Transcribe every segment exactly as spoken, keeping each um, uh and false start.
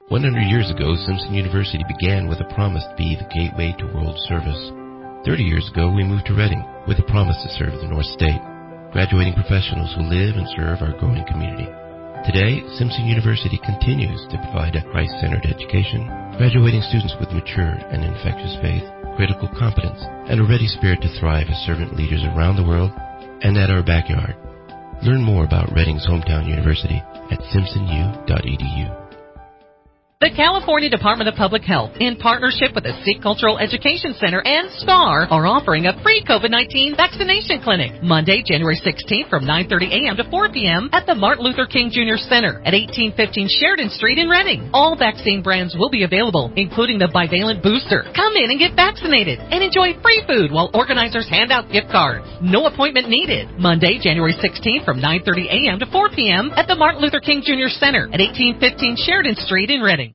one hundred years ago, Simpson University began with a promise to be the gateway to world service. thirty years ago, we moved to Reading with a promise to serve the North State, graduating professionals who live and serve our growing community. Today, Simpson University continues to provide a Christ-centered education, graduating students with mature and infectious faith, critical competence, and a ready spirit to thrive as servant leaders around the world and at our backyard. Learn more about Reading's hometown university at simpson u dot e d u. The California Department of Public Health, in partnership with the Sikh Cultural Education Center and STAR, are offering a free COVID nineteen vaccination clinic Monday, January sixteenth from nine thirty a.m. to four p.m. at the Martin Luther King Junior Center at eighteen fifteen Sheridan Street in Reading. All vaccine brands will be available, including the bivalent booster. Come in and get vaccinated and enjoy free food while organizers hand out gift cards. No appointment needed. Monday, January sixteenth from nine thirty a.m. to four p.m. at the Martin Luther King Junior Center at eighteen fifteen Sheridan Street in Reading.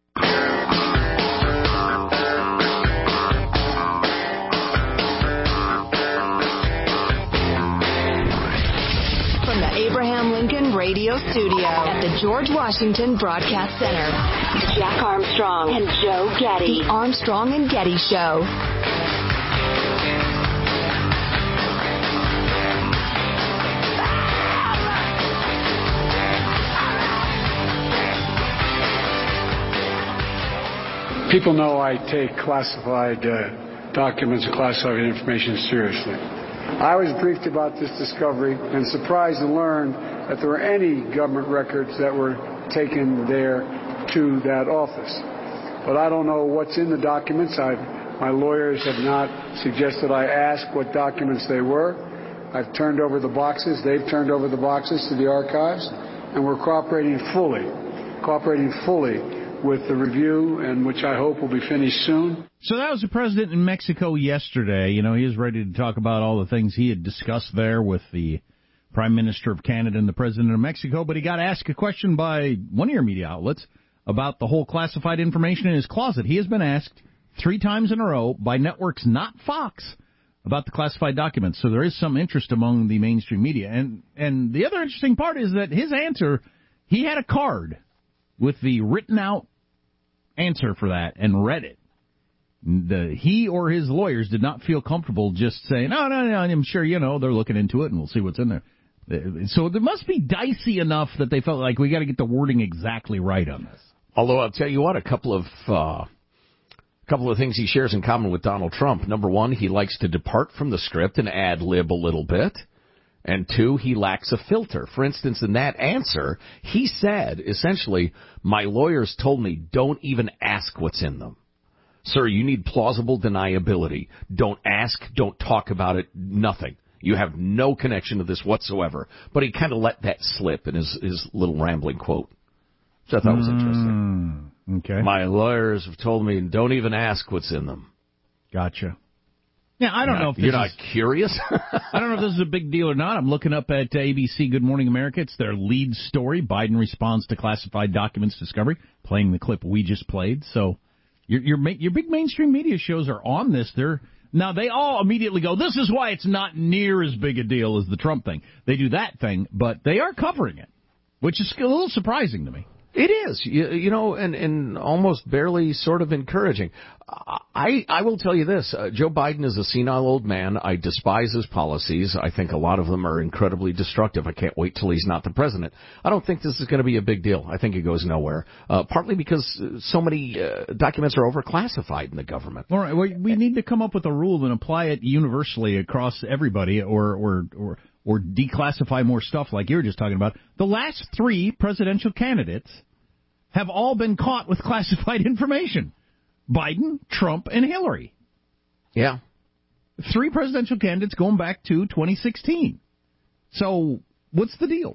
From the Abraham Lincoln Radio Studio at the George Washington Broadcast Center, Jack Armstrong and Joe Getty. The Armstrong and Getty Show. People know I take classified uh, documents and classified information seriously. I was briefed about this discovery and surprised to learn that there were any government records that were taken there to that office. But I don't know what's in the documents. I've, my lawyers have not suggested I ask what documents they were. I've turned over the boxes. They've turned over the boxes to the archives, and we're cooperating fully, cooperating fully with the review, and which I hope will be finished soon. So that was the president in Mexico yesterday. You know, he was ready to talk about all the things he had discussed there with the Prime Minister of Canada and the President of Mexico, but he got asked a question by one of your media outlets about the whole classified information in his closet. He has been asked three times in a row by networks not Fox about the classified documents, so there is some interest among the mainstream media. And, and the other interesting part is that his answer, he had a card with the written-out answer for that and read it. The, he or his lawyers did not feel comfortable just saying, no, no, no, I'm sure, you know, they're looking into it and we'll see what's in there. So it must be dicey enough that they felt like we got to get the wording exactly right on this. Although I'll tell you what, a couple of uh, couple of things he shares in common with Donald Trump. Number one, he likes to depart from the script and ad-lib a little bit. And two, he lacks a filter. For instance, in that answer, he said, essentially, my lawyers told me don't even ask what's in them. Sir, you need plausible deniability. Don't ask, don't talk about it, nothing. You have no connection to this whatsoever. But he kind of let that slip in his, his little rambling quote, which I thought was interesting. Mm, okay. My lawyers have told me don't even ask what's in them. Gotcha. Yeah, I don't you're know not, if this you're not is, curious. I don't know if this is a big deal or not. I'm looking up at A B C Good Morning America. It's their lead story. Biden responds to classified documents discovery, playing the clip we just played. So your your your big mainstream media shows are on this. They're now they all immediately go, this is why it's not near as big a deal as the Trump thing. They do that thing, but they are covering it, which is a little surprising to me. It is, you, you know, and, and almost barely sort of encouraging. I I will tell you this. Uh, Joe Biden is a senile old man. I despise his policies. I think a lot of them are incredibly destructive. I can't wait till he's not the president. I don't think this is going to be a big deal. I think it goes nowhere, uh, partly because so many uh, documents are overclassified in the government. All right, well, we need to come up with a rule and apply it universally across everybody, or or or. or declassify more stuff like you were just talking about. The last three presidential candidates have all been caught with classified information. Biden, Trump, and Hillary. Yeah. Three presidential candidates going back to twenty sixteen. So what's the deal?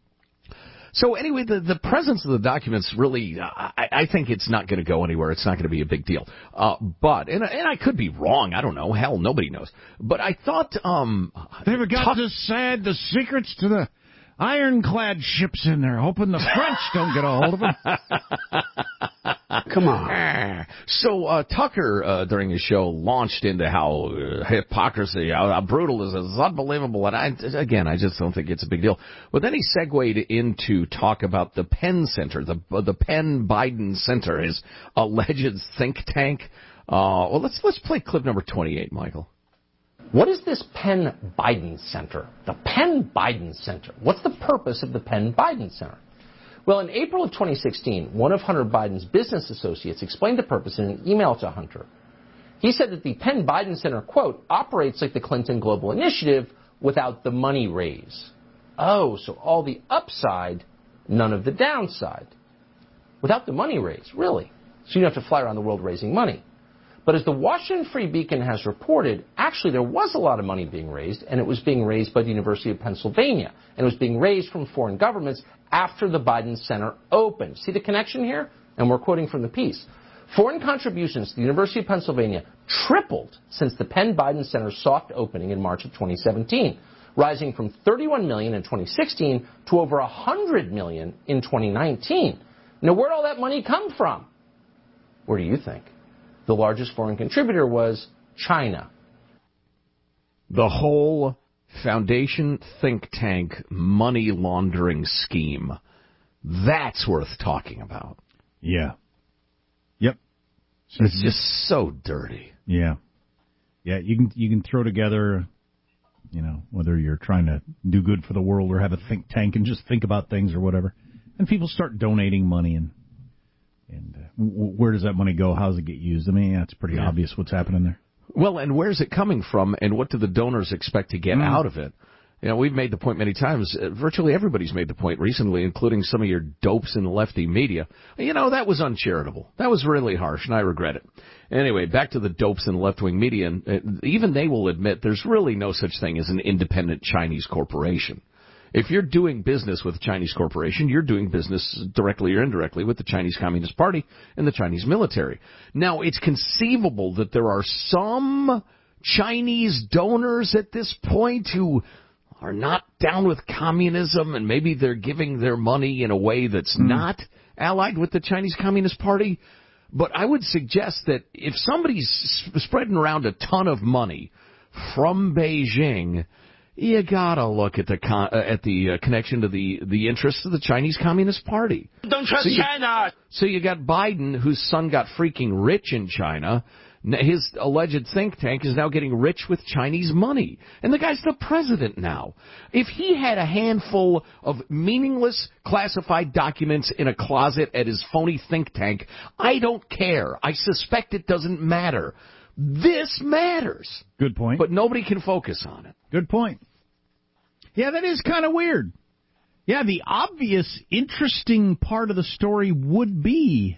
So anyway, the, the presence of the documents really, I, I think it's not going to go anywhere. It's not going to be a big deal. Uh, but, and, and I could be wrong. I don't know. Hell, nobody knows. But I thought, um... They've got talk- to sad the secrets to the ironclad ships in there, hoping the French don't get a hold of them. Come on. So uh, Tucker, uh, during his show, launched into how uh, hypocrisy, how, how brutal this is. It's unbelievable. And I, again, I just don't think it's a big deal. But then he segued into talk about the Penn Center, the the Penn Biden Center, his alleged think tank. Uh, well, let's let's play clip number twenty-eight, Michael. What is this Penn Biden Center? The Penn Biden Center. What's the purpose of the Penn Biden Center? Well, in April of twenty sixteen, one of Hunter Biden's business associates explained the purpose in an email to Hunter. He said that the Penn Biden Center, quote, operates like the Clinton Global Initiative without the money raise. Oh, so all the upside, none of the downside. Without the money raise, really. So you don't have to fly around the world raising money. But as the Washington Free Beacon has reported, actually there was a lot of money being raised, and it was being raised by the University of Pennsylvania. And it was being raised from foreign governments after the Biden Center opened. See the connection here? And we're quoting from the piece. Foreign contributions to the University of Pennsylvania tripled since the Penn Biden Center's soft opening in March of twenty seventeen, rising from thirty-one million dollars in twenty sixteen to over one hundred million dollars in twenty nineteen. Now, where'd all that money come from? Where do you think? The largest foreign contributor was China. The whole foundation think tank money laundering scheme. That's worth talking about. Yeah. Yep. It's just so dirty. Yeah. Yeah, you can you can throw together, you know, whether you're trying to do good for the world or have a think tank and just think about things or whatever. And people start donating money and And uh, w- where does that money go? How does it get used? I mean, yeah, it's pretty yeah. obvious what's happening there. Well, and where's it coming from, and what do the donors expect to get mm. out of it? You know, we've made the point many times. Uh, virtually everybody's made the point recently, including some of your dopes in the lefty media. You know, that was uncharitable. That was really harsh, and I regret it. Anyway, back to the dopes in the left-wing media, and uh, even they will admit there's really no such thing as an independent Chinese corporation. If you're doing business with a Chinese corporation, you're doing business directly or indirectly with the Chinese Communist Party and the Chinese military. Now, it's conceivable that there are some Chinese donors at this point who are not down with communism, and maybe they're giving their money in a way that's mm. not allied with the Chinese Communist Party. But I would suggest that if somebody's spreading around a ton of money from Beijing, you gotta look at the con- uh, at the uh, connection to the the interests of the Chinese Communist Party. Don't trust so you, China. So you got Biden, whose son got freaking rich in China. His alleged think tank is now getting rich with Chinese money, and the guy's the president now. If he had a handful of meaningless classified documents in a closet at his phony think tank, I don't care. I suspect it doesn't matter. This matters. Good point. But nobody can focus on it. Good point. Yeah, that is kind of weird. Yeah, the obvious, interesting part of the story would be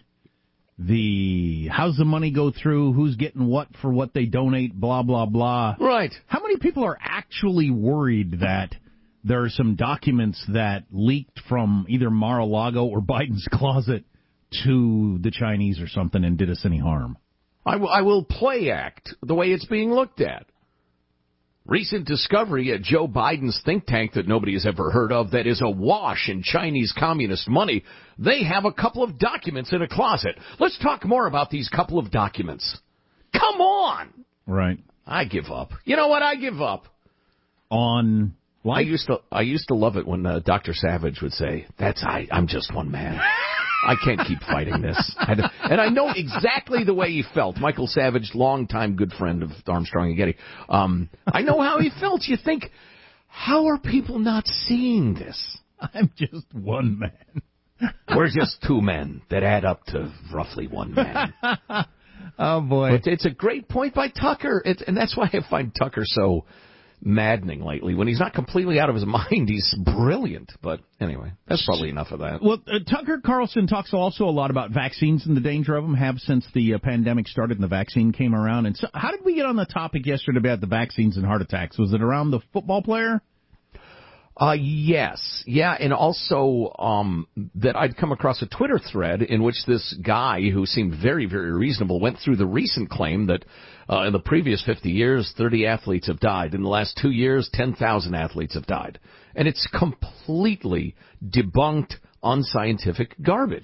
the how's the money go through, who's getting what for what they donate, blah, blah, blah. Right. How many people are actually worried that there are some documents that leaked from either Mar-a-Lago or Biden's closet to the Chinese or something and did us any harm? I, w- I will play act the way it's being looked at. Recent discovery at Joe Biden's think tank that nobody has ever heard of that is awash in Chinese communist money. They have a couple of documents in a closet. Let's talk more about these couple of documents. Come on! Right. I give up. You know what? I give up. On life? I used to I used to love it when uh, Doctor Savage would say, "That's I. I'm just one man. I can't keep fighting this." And, and I know exactly the way he felt. Michael Savage, longtime good friend of Armstrong and Getty. Um, I know how he felt. You think, how are people not seeing this? I'm just one man. We're just two men that add up to roughly one man. Oh, boy. But it's a great point by Tucker. It, and that's why I find Tucker so maddening lately. When he's not completely out of his mind, he's brilliant. But anyway, that's probably enough of that. Well, uh, Tucker Carlson talks also a lot about vaccines and the danger of them, have since the uh, pandemic started and the vaccine came around. And so how did we get on the topic yesterday about the vaccines and heart attacks? Was it around the football player? Uh, yes. Yeah, and also um, that I'd come across a Twitter thread in which this guy, who seemed very, very reasonable, went through the recent claim that uh, in the previous fifty years, thirty athletes have died. In the last two years, ten thousand athletes have died. And it's completely debunked, unscientific garbage.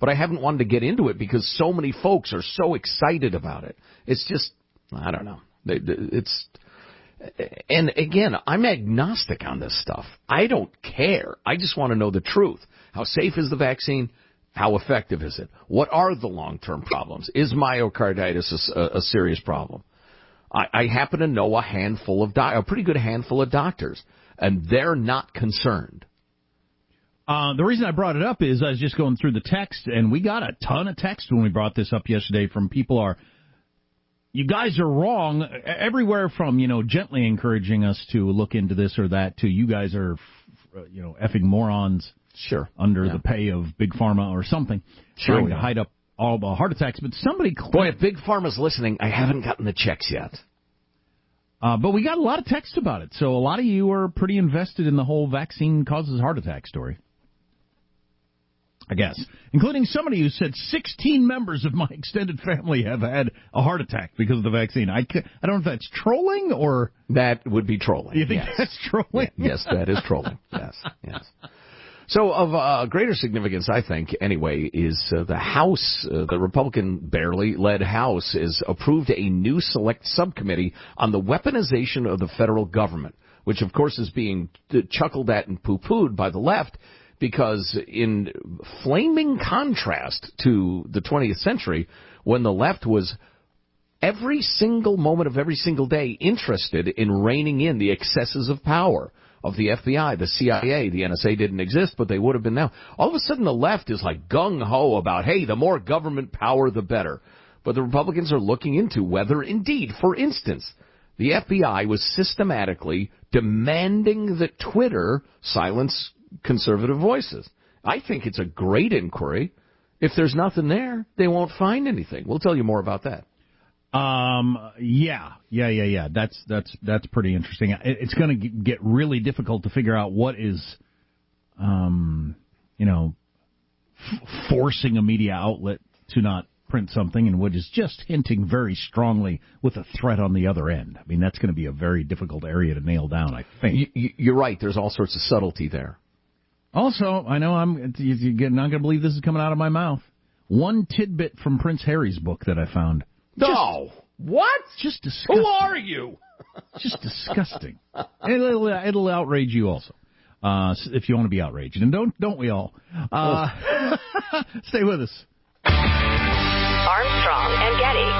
but I haven't wanted to get into it because so many folks are so excited about it. It's just, I don't know. It's, and again, I'm agnostic on this stuff. I don't care. I just want to know the truth. How safe is the vaccine? How effective is it? What are the long-term problems? Is myocarditis a, a serious problem? I, I happen to know a handful of, doc, a pretty good handful of doctors, and they're not concerned. Uh, the reason I brought it up is I was just going through the text, and we got a ton of text when we brought this up yesterday from people are, you guys are wrong, everywhere from, you know, gently encouraging us to look into this or that to you guys are, you know, effing morons. Sure. Under yeah. the pay of Big Pharma or something, sure, trying yeah. to hide up all the heart attacks. But somebody... Boy, if Big Pharma's listening, I haven't gotten the checks yet. Uh, but we got a lot of text about it, so a lot of you are pretty invested in the whole vaccine causes heart attack story. I guess. Including somebody who said sixteen members of my extended family have had a heart attack because of the vaccine. I, I don't know if that's trolling or... That would be trolling. You think yes. that's trolling? Yeah, yes, that is trolling. Yes, yes. So of uh, greater significance, I think, anyway, is uh, the House, uh, the Republican barely led House, has approved a new select subcommittee on the weaponization of the federal government, which, of course, is being chuckled at and poo-pooed by the left because in flaming contrast to the twentieth century, when the left was every single moment of every single day interested in reining in the excesses of power of the F B I, the C I A, the N S A didn't exist, but they would have been now. All of a sudden, the left is like gung-ho about, hey, the more government power, the better. But the Republicans are looking into whether, indeed, for instance, the F B I was systematically demanding that Twitter silence conservative voices. I think it's a great inquiry. If there's nothing there, they won't find anything. We'll tell you more about that. Um. Yeah. Yeah. Yeah. Yeah. That's that's that's pretty interesting. It, it's going to get really difficult to figure out what is, um, you know, f- forcing a media outlet to not print something, and what is just hinting very strongly with a threat on the other end. I mean, that's going to be a very difficult area to nail down, I think. You, you're right. There's all sorts of subtlety there. Also, I know I'm you're not going to believe this is coming out of my mouth. One tidbit from Prince Harry's book that I found. No. Just, what? Just disgusting. Who are you? Just disgusting. It'll, it'll outrage you also, uh, if you want to be outraged. And don't don't we all? Uh, stay with us. Armstrong and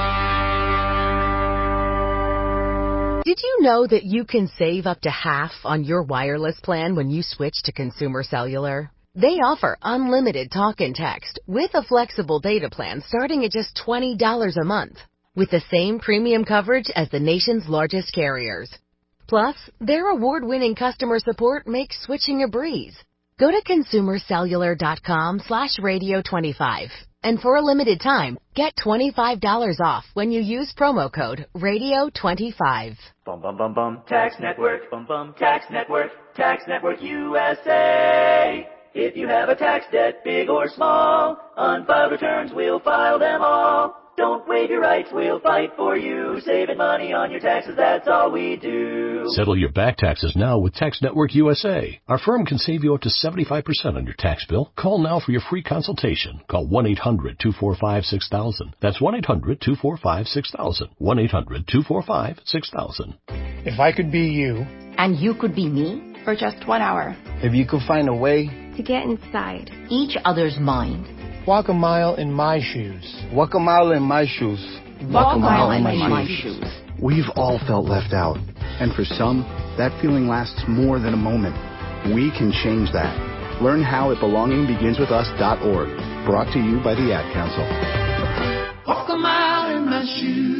Getty. Did you know that you can save up to half on your wireless plan when you switch to Consumer Cellular? They offer unlimited talk and text with a flexible data plan starting at just twenty dollars a month, with the same premium coverage as the nation's largest carriers. Plus, their award-winning customer support makes switching a breeze. Go to consumercellular.com slash radio 25, and for a limited time, get twenty-five dollars off when you use promo code radio twenty-five. Bum, bum, bum, bum, Tax Network, bum, bum, Tax Network, Tax Network U S A. If you have a tax debt, big or small, unfiled returns, we'll file them all. Don't waive your rights, we'll fight for you. Saving money on your taxes, that's all we do. Settle your back taxes now with Tax Network U S A. Our firm can save you up to seventy-five percent on your tax bill. Call now for your free consultation. Call one eight hundred two four five six thousand. That's one eight hundred two four five six thousand. one eight hundred two four five six thousand. If I could be you. And you could be me. For just one hour. If you could find a way. To get inside. Each other's mind. Walk a mile in my shoes. Walk a mile in my shoes. Walk, Walk a mile, mile in, in my, my shoes. shoes. We've all felt left out. And for some, that feeling lasts more than a moment. We can change that. Learn how at belonging begins with us dot org. Brought to you by the Ad Council. Walk a mile in my shoes.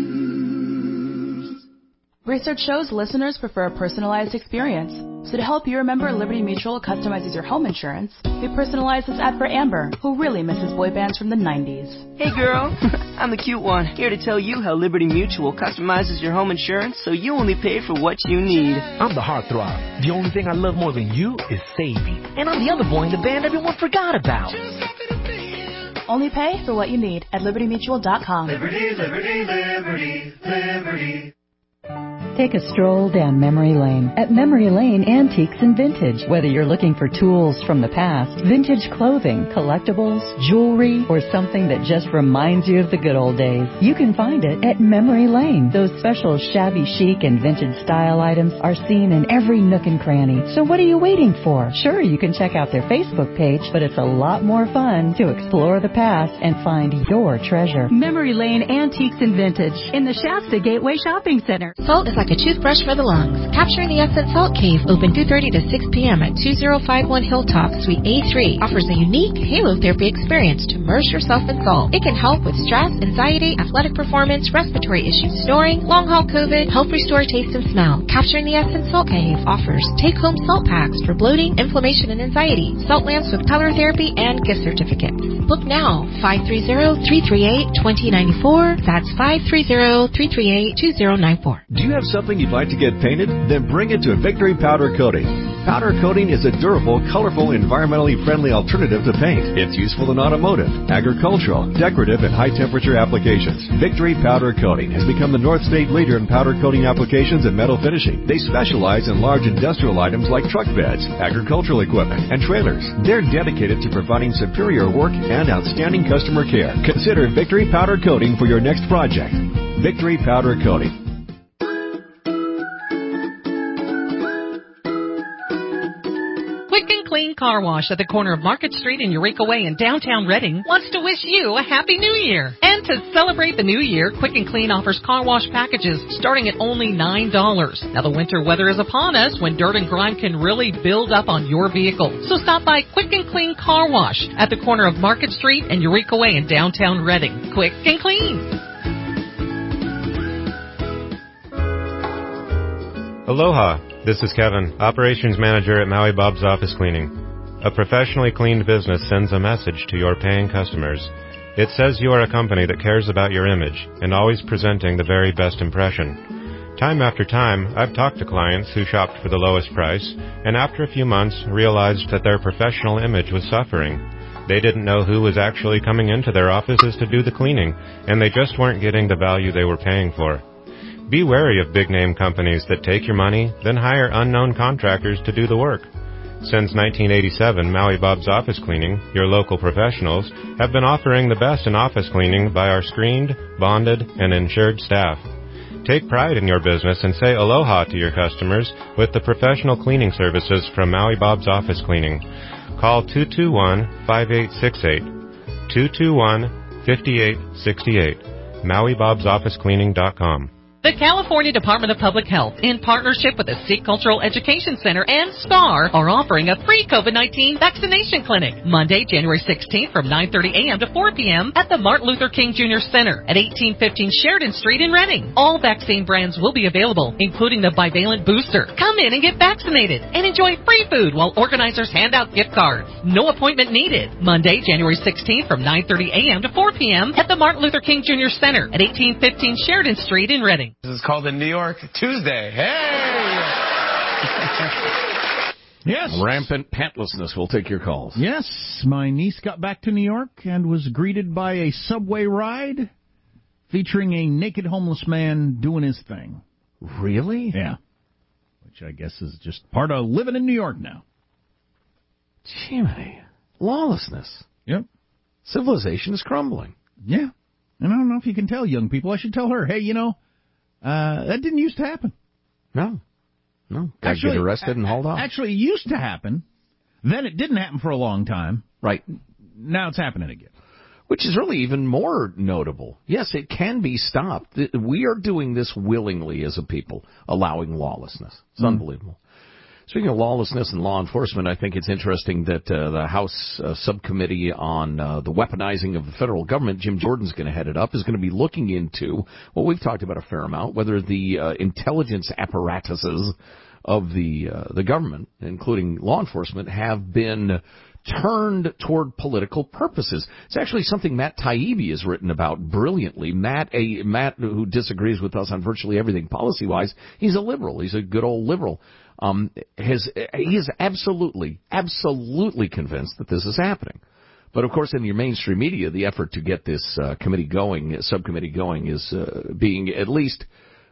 Research shows listeners prefer a personalized experience. So to help you remember, Liberty Mutual customizes your home insurance. We personalized this ad for Amber, who really misses boy bands from the nineties. Hey girl, I'm the cute one, here to tell you how Liberty Mutual customizes your home insurance so you only pay for what you need. I'm the heartthrob. The only thing I love more than you is saving. And I'm the other boy in the band everyone forgot about. Only pay for what you need at liberty mutual dot com. Liberty, liberty, liberty, liberty. Take a stroll down memory lane at Memory Lane Antiques and Vintage. Whether you're looking for tools from the past, vintage clothing, collectibles, jewelry, or something that just reminds you of the good old days, you can find it at Memory Lane. Those special shabby chic and vintage style items are seen in every nook and cranny. So what are you waiting for? Sure, you can check out their Facebook page, but it's a lot more fun to explore the past and find your treasure. Memory Lane Antiques and Vintage in the Shasta Gateway Shopping Center. Salt is like a toothbrush for the lungs. Capturing the Essence Salt Cave, open two thirty to six p.m. at two oh five one Hilltop, Suite A three, offers a unique halo therapy experience to immerse yourself in salt. It can help with stress, anxiety, athletic performance, respiratory issues, snoring, long-haul COVID, help restore taste and smell. Capturing the Essence Salt Cave offers take-home salt packs for bloating, inflammation, and anxiety, salt lamps with color therapy, and gift certificates. Book now, five three zero, three three eight, two zero nine four. That's five three zero, three three eight, two zero nine four. Do you have something you'd like to get painted? Then bring it to Victory Powder Coating. Powder coating is a durable, colorful, environmentally friendly alternative to paint. It's useful in automotive, agricultural, decorative, and high-temperature applications. Victory Powder Coating has become the North State leader in powder coating applications and metal finishing. They specialize in large industrial items like truck beds, agricultural equipment, and trailers. They're dedicated to providing superior work and outstanding customer care. Consider Victory Powder Coating for your next project. Victory Powder Coating. Quick and Clean Car Wash at the corner of Market Street and Eureka Way in downtown Reading wants to wish you a Happy New Year. And to celebrate the new year, Quick and Clean offers car wash packages starting at only nine dollars. Now the winter weather is upon us when dirt and grime can really build up on your vehicle. So stop by Quick and Clean Car Wash at the corner of Market Street and Eureka Way in downtown Reading. Quick and Clean. Aloha, this is Kevin, Operations Manager at Maui Bob's Office Cleaning. A professionally cleaned business sends a message to your paying customers. It says you are a company that cares about your image and always presenting the very best impression. Time after time, I've talked to clients who shopped for the lowest price and after a few months realized that their professional image was suffering. They didn't know who was actually coming into their offices to do the cleaning, and they just weren't getting the value they were paying for. Be wary of big-name companies that take your money, then hire unknown contractors to do the work. Since nineteen eighty-seven, Maui Bob's Office Cleaning, your local professionals, have been offering the best in office cleaning by our screened, bonded, and insured staff. Take pride in your business and say aloha to your customers with the professional cleaning services from Maui Bob's Office Cleaning. Call two two one, five eight six eight, two two one, five eight six eight, Maui Bob's Office Cleaning dot com. The California Department of Public Health, in partnership with the Sikh Cultural Education Center and SCAR, are offering a free COVID nineteen vaccination clinic Monday, January sixteenth from nine thirty a.m. to four p.m. at the Martin Luther King Junior Center at eighteen fifteen Sheridan Street in Reading. All vaccine brands will be available, including the bivalent booster. Come in and get vaccinated and enjoy free food while organizers hand out gift cards. No appointment needed. Monday, January sixteenth from nine thirty a.m. to four p.m. at the Martin Luther King Junior Center at eighteen fifteen Sheridan Street in Reading. This is called the New York Tuesday. Hey! Yes. Rampant pantlessness will take your calls. Yes. My niece got back to New York and was greeted by a subway ride featuring a naked homeless man doing his thing. Really? Yeah. Which I guess is just part of living in New York now. Jiminy. Lawlessness. Yep. Civilization is crumbling. Yeah. And I don't know if you can tell young people. I should tell her, hey, you know, uh, that didn't used to happen. No. No. Got to get arrested and hauled off. Actually, it used to happen. Then it didn't happen for a long time. Right. Now it's happening again. Which is really even more notable. Yes, it can be stopped. We are doing this willingly as a people, allowing lawlessness. It's mm. unbelievable. Speaking of lawlessness and law enforcement, I think it's interesting that uh, the House uh, Subcommittee on uh, the Weaponizing of the Federal Government, Jim Jordan's going to head it up, is going to be looking into what we've talked about a fair amount, whether the uh, intelligence apparatuses of the uh, the government, including law enforcement, have been turned toward political purposes. It's actually something Matt Taibbi has written about brilliantly. Matt, a Matt who disagrees with us on virtually everything policy-wise, he's a liberal. He's a good old liberal. Um, has he is absolutely, absolutely convinced that this is happening. But of course, in your mainstream media, the effort to get this uh, committee going, subcommittee going, is uh, being at least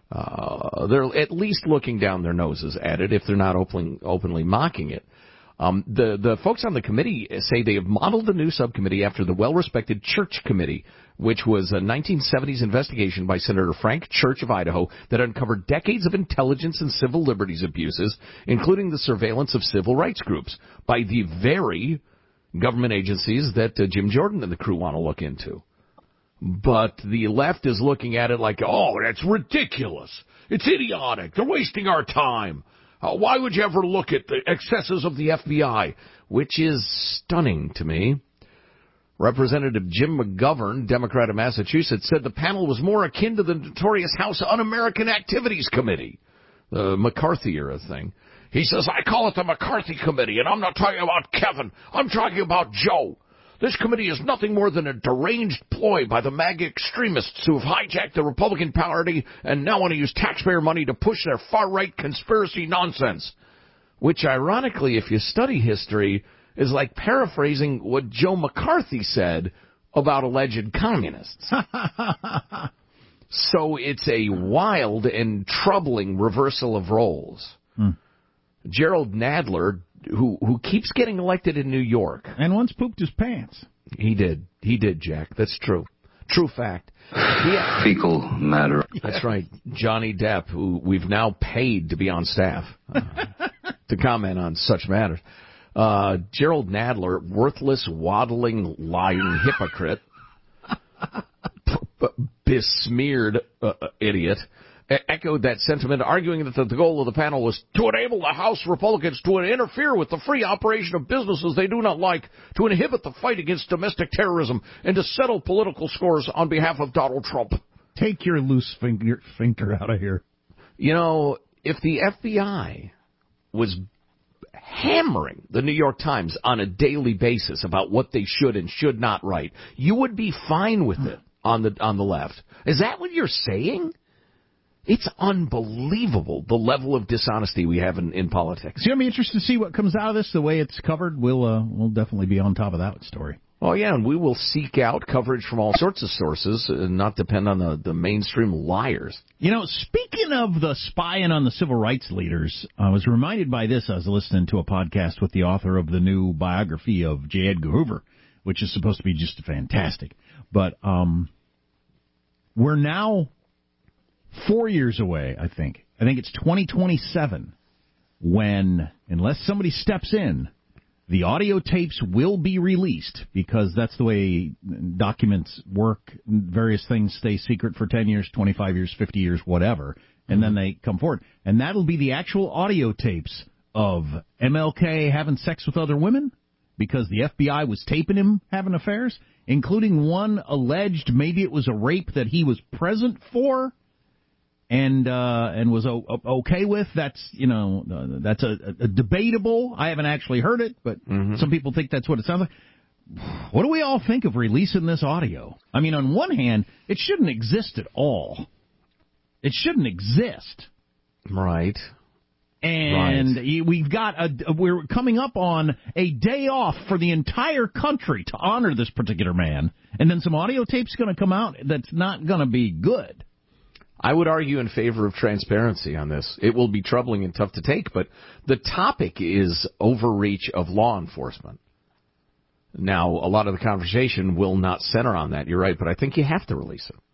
Uh, they're at least looking down their noses at it if they're not open, openly mocking it. Um, the, the folks on the committee say they have modeled the new subcommittee after the well-respected Church Committee, which was a nineteen seventies investigation by Senator Frank Church of Idaho that uncovered decades of intelligence and civil liberties abuses, including the surveillance of civil rights groups by the very government agencies that uh, Jim Jordan and the crew want to look into. But the left is looking at it like, oh, that's ridiculous. It's idiotic. They're wasting our time. Uh, why would you ever look at the excesses of the F B I? Which is stunning to me. Representative Jim McGovern, Democrat of Massachusetts, said the panel was more akin to the notorious House Un-American Activities Committee, the McCarthy-era thing. He says, I call it the McCarthy Committee, and I'm not talking about Kevin. I'm talking about Joe. This committee is nothing more than a deranged ploy by the MAGA extremists who have hijacked the Republican Party and now want to use taxpayer money to push their far-right conspiracy nonsense. Which, ironically, if you study history, is like paraphrasing what Joe McCarthy said about alleged communists. So it's a wild and troubling reversal of roles. Hmm. Gerald Nadler, who who keeps getting elected in New York. And once pooped his pants. He did. He did, Jack. That's true. True fact. Yeah. Fecal matter. That's right. Johnny Depp, who we've now paid to be on staff uh, to comment on such matters. Uh, Gerald Nadler, worthless, waddling, lying hypocrite, p- p- besmeared uh, idiot, echoed that sentiment, arguing that the goal of the panel was to enable the House Republicans to interfere with the free operation of businesses they do not like, to inhibit the fight against domestic terrorism, and to settle political scores on behalf of Donald Trump. Take your loose finger, finger out of here. You know, if the F B I was hammering the New York Times on a daily basis about what they should and should not write, you would be fine with it on the on the left. Is that what you're saying? It's unbelievable, the level of dishonesty we have in, in politics. So I'm interested to see what comes out of this, the way it's covered. We'll uh, we'll definitely be on top of that story. Oh, yeah, and we will seek out coverage from all sorts of sources and not depend on the, the mainstream liars. You know, speaking of the spying on the civil rights leaders, I was reminded by this. I was listening to a podcast with the author of the new biography of J. Edgar Hoover, which is supposed to be just fantastic. But um, we're now four years away, I think. I think it's twenty twenty-seven when, unless somebody steps in, the audio tapes will be released, because that's the way documents work. Various things stay secret for ten years, twenty-five years, fifty years, whatever, and then they come forward. And that'll be the actual audio tapes of M L K having sex with other women, because the F B I was taping him having affairs, including one alleged, maybe it was a rape that he was present for and uh, and was o- okay with. That's, you know, uh, that's a, a debatable. I haven't actually heard it, but mm-hmm. some people think that's what it sounds like. What do we all think of releasing this audio? I mean, on one hand, it shouldn't exist at all. It shouldn't exist. Right. And right. we've got a, we're coming up on a day off for the entire country to honor this particular man, and then some audio tape's going to come out that's not going to be good. I would argue in favor of transparency on this. It will be troubling and tough to take, but the topic is overreach of law enforcement. Now, a lot of the conversation will not center on that. You're right, but I think you have to release it.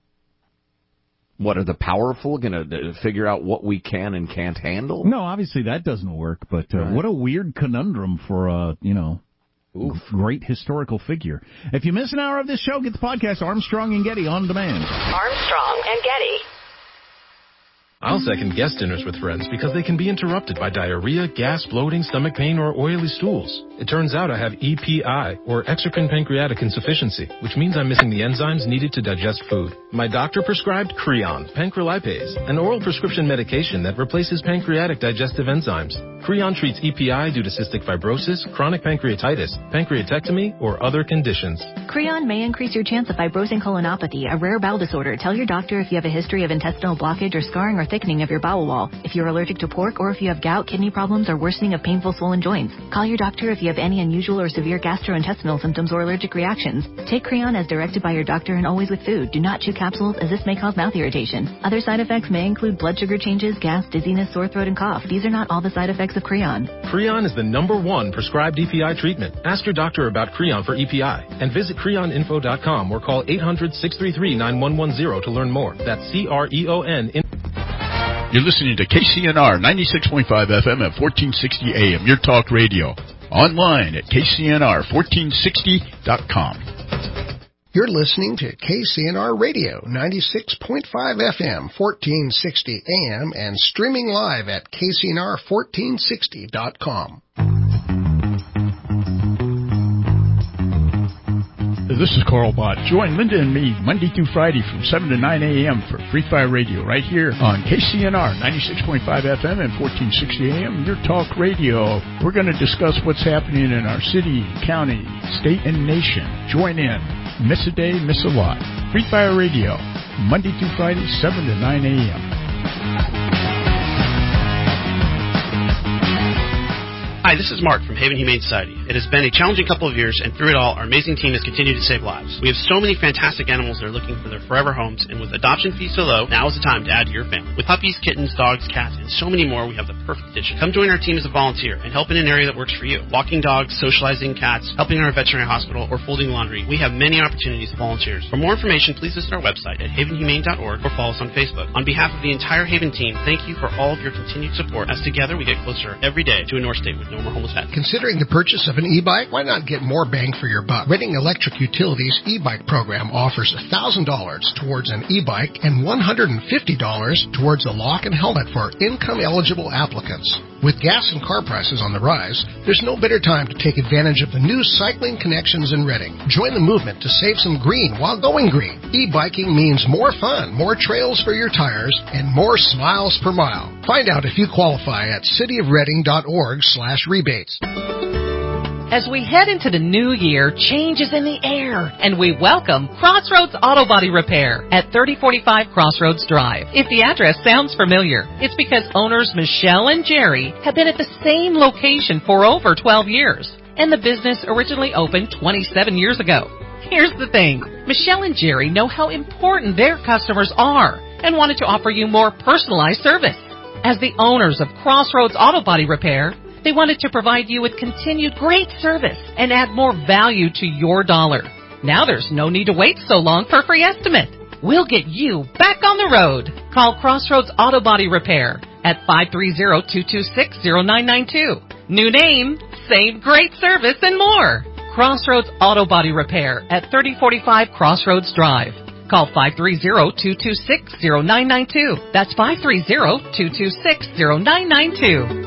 What, are the powerful going to figure out what we can and can't handle? No, obviously that doesn't work, but uh, right. What a weird conundrum for a, you know, Oof. great historical figure. If you miss an hour of this show, get the podcast Armstrong and Getty on demand. Armstrong and Getty. I'll second guest dinners with friends because they can be interrupted by diarrhea, gas, bloating, stomach pain, or oily stools. It turns out I have E P I, or exocrine pancreatic insufficiency, which means I'm missing the enzymes needed to digest food. My doctor prescribed Creon, pancrelipase, an oral prescription medication that replaces pancreatic digestive enzymes. Creon treats E P I due to cystic fibrosis, chronic pancreatitis, pancreatectomy, or other conditions. Creon may increase your chance of fibrosing colonopathy, a rare bowel disorder. Tell your doctor if you have a history of intestinal blockage or scarring or thickening of your bowel wall. If you're allergic to pork or if you have gout, kidney problems, or worsening of painful swollen joints, call your doctor if you have any unusual or severe gastrointestinal symptoms or allergic reactions. Take Creon as directed by your doctor and always with food. Do not chew capsules as this may cause mouth irritation. Other side effects may include blood sugar changes, gas, dizziness, sore throat, and cough. These are not all the side effects of Creon. Creon is the number one prescribed E P I treatment. Ask your doctor about Creon for E P I and visit creon info dot com or call eight hundred, six three three, nine one one zero to learn more. That's C R E O N. You're listening to K C N R ninety-six point five F M at fourteen sixty A M, your talk radio. Online at K C N R fourteen sixty dot com. You're listening to K C N R Radio, ninety-six point five F M, fourteen sixty A M, and streaming live at K C N R fourteen sixty dot com. This is Carl Bott. Join Linda and me Monday through Friday from seven to nine A M for Free Fire Radio right here on K C N R ninety-six point five F M and fourteen sixty A M, your talk radio. We're going to discuss what's happening in our city, county, state, and nation. Join in. Miss a day, miss a lot. Free Fire Radio, Monday through Friday, seven to nine A M. Hi, this is Mark from Haven Humane Society. It has been a challenging couple of years, and through it all, our amazing team has continued to save lives. We have so many fantastic animals that are looking for their forever homes, and with adoption fees so low, now is the time to add to your family. With puppies, kittens, dogs, cats, and so many more, we have the perfect addition. Come join our team as a volunteer and help in an area that works for you. Walking dogs, socializing cats, helping in our veterinary hospital, or folding laundry. We have many opportunities for volunteers. For more information, please visit our website at haven humane dot org or follow us on Facebook. On behalf of the entire Haven team, thank you for all of your continued support, as together we get closer every day to a North State with no more homeless pets. Considering the purchase of an e-bike, why not get more bang for your buck? Redding Electric Utilities e-bike program offers one thousand dollars towards an e-bike and one hundred fifty dollars towards a lock and helmet for income-eligible applicants. With gas and car prices on the rise, there's no better time to take advantage of the new cycling connections in Redding. Join the movement to save some green while going green. E-biking means more fun, more trails for your tires, and more smiles per mile. Find out if you qualify at cityofredding dot org slash rebates. As we head into the new year, change is in the air, and we welcome Crossroads Auto Body Repair at thirty forty-five Crossroads Drive. If the address sounds familiar, it's because owners Michelle and Jerry have been at the same location for over twelve years, and the business originally opened twenty-seven years ago. Here's the thing. Michelle and Jerry know how important their customers are and wanted to offer you more personalized service. As the owners of Crossroads Auto Body Repair, they wanted to provide you with continued great service and add more value to your dollar. Now there's no need to wait so long for a free estimate. We'll get you back on the road. Call Crossroads Auto Body Repair at five three zero, two two six, zero nine nine two. New name, same great service, and more. Crossroads Auto Body Repair at thirty forty-five Crossroads Drive. Call five three zero, two two six, zero nine nine two. That's five three zero, two two six, zero nine nine two.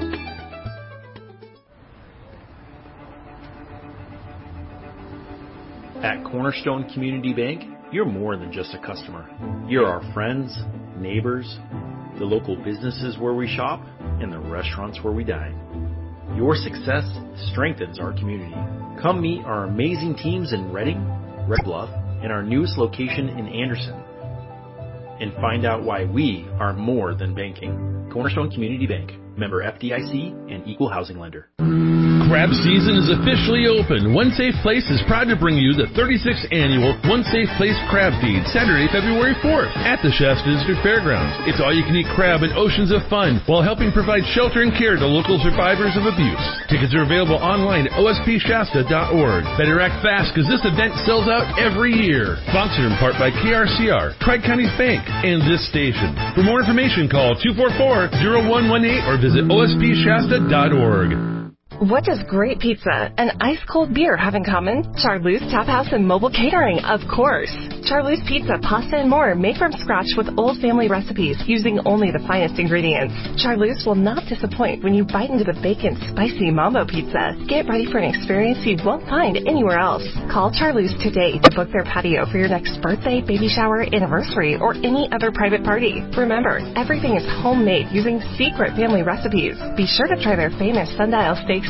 At Cornerstone Community Bank, you're more than just a customer. You're our friends, neighbors, the local businesses where we shop, and the restaurants where we dine. Your success strengthens our community. Come meet our amazing teams in Redding, Red Bluff, and our newest location in Anderson, and find out why we are more than banking. Cornerstone Community Bank, member F D I C and equal housing lender. Crab season is officially open. One Safe Place is proud to bring you the thirty-sixth annual One Safe Place Crab Feed, Saturday, February fourth, at the Shasta District Fairgrounds. It's all-you-can-eat crab and oceans of fun, while helping provide shelter and care to local survivors of abuse. Tickets are available online at O S P Shasta dot org. Better act fast, because this event sells out every year. Sponsored in part by K R C R, Tri-Counties Bank, and this station. For more information, call two four four, zero one one eight or visit O S P Shasta dot org. What does great pizza and ice-cold beer have in common? Charlotte's Tap House and Mobile Catering, of course. Charlotte's Pizza, pasta, and more made from scratch with old family recipes using only the finest ingredients. Charlotte's will not disappoint when you bite into the bacon, spicy mambo pizza. Get ready for an experience you won't find anywhere else. Call Charlotte's today to book their patio for your next birthday, baby shower, anniversary, or any other private party. Remember, everything is homemade using secret family recipes. Be sure to try their famous sundial steaks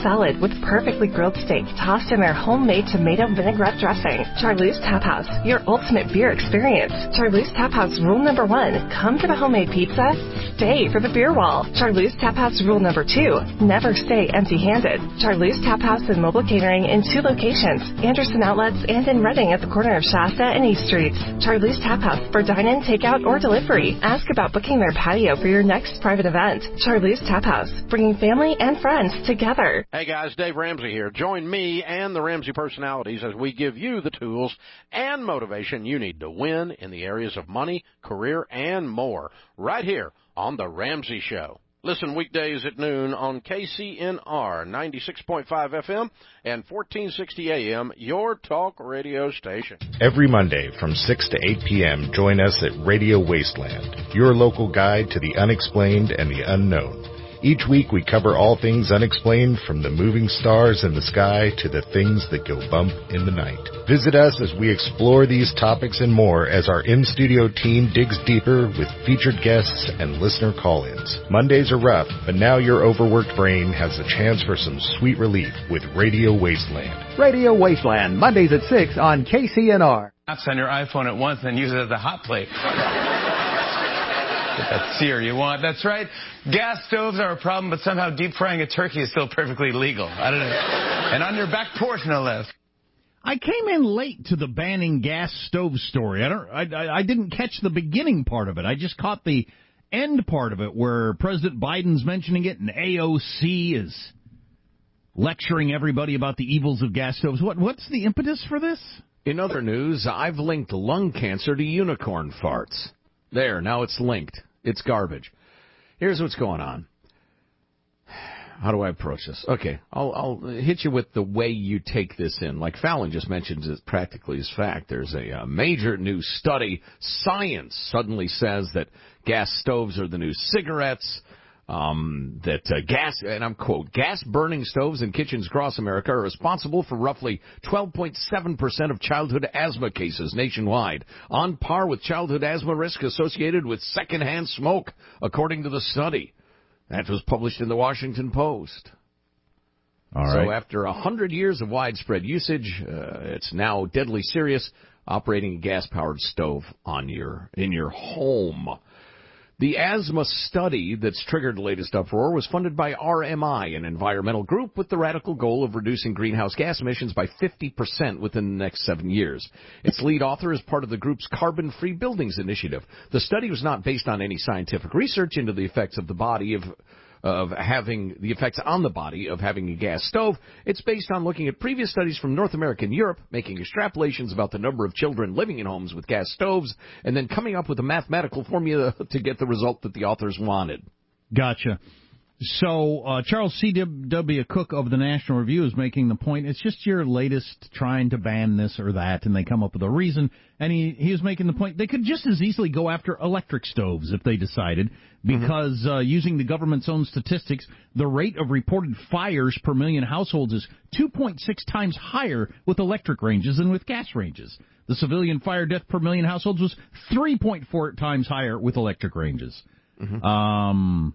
salad with perfectly grilled steak tossed in their homemade tomato vinaigrette dressing. Charlie's Tap House, your ultimate beer experience. Charlie's Tap House rule number one, come for the homemade pizza, stay for the beer wall. Charlie's Tap House rule number two, never stay empty-handed. Charlie's Tap House and Mobile Catering in two locations, Anderson Outlets and in Reading at the corner of Shasta and East Streets. Charlie's Tap House for dine-in, takeout, or delivery. Ask about booking their patio for your next private event. Charlie's Tap House, bringing family and friends together. Hey guys, Dave Ramsey here. Join me and the Ramsey personalities as we give you the tools and motivation you need to win in the areas of money, career, and more, right here on The Ramsey Show. Listen weekdays at noon on K C N R ninety-six point five F M and fourteen sixty A M, your talk radio station. Every Monday from six to eight p.m., join us at Radio Wasteland, your local guide to the unexplained and the unknown. Each week we cover all things unexplained, from the moving stars in the sky to the things that go bump in the night. Visit us as we explore these topics and more as our in-studio team digs deeper with featured guests and listener call-ins. Mondays are rough, but now your overworked brain has a chance for some sweet relief with Radio Wasteland. Radio Wasteland, Mondays at six on K C N R. Apps on your iPhone at once and use it as a hot plate. Get that sear you want. That's right. Gas stoves are a problem, but somehow deep frying a turkey is still perfectly legal. I don't know. And on your back porch, no less. I came in late to the banning gas stove story. I don't. I, I didn't catch the beginning part of it. I just caught the end part of it, where President Biden's mentioning it, and A O C is lecturing everybody about the evils of gas stoves. What What's the impetus for this? In other news, I've linked lung cancer to unicorn farts. There, now it's linked. It's garbage. Here's what's going on. How do I approach this? Okay, I'll, I'll hit you with the way you take this in. Like Fallon just mentioned, it practically is fact. There's a, a major new study. Science suddenly says that gas stoves are the new cigarettes. Um, that uh, gas, and I'm quote, gas-burning stoves in kitchens across America are responsible for roughly twelve point seven percent of childhood asthma cases nationwide, on par with childhood asthma risk associated with secondhand smoke, according to the study. That was published in the Washington Post. All so right. after one hundred years of widespread usage, uh, it's now deadly serious, operating a gas-powered stove on your in your home. The asthma study that's triggered the latest uproar was funded by R M I, an environmental group with the radical goal of reducing greenhouse gas emissions by fifty percent within the next seven years. Its lead author is part of the group's Carbon-Free Buildings Initiative. The study was not based on any scientific research into the effects of the body of of having the effects on the body of having a gas stove. It's based on looking at previous studies from North America and Europe, making extrapolations about the number of children living in homes with gas stoves, and then coming up with a mathematical formula to get the result that the authors wanted. Gotcha. So uh, Charles C W. Cook of the National Review is making the point, it's just your latest trying to ban this or that, and they come up with a reason. And he, he was making the point, they could just as easily go after electric stoves if they decided, because mm-hmm. uh, using the government's own statistics, the rate of reported fires per million households is two point six times higher with electric ranges than with gas ranges. The civilian fire death per million households was three point four times higher with electric ranges. Mm-hmm. Um...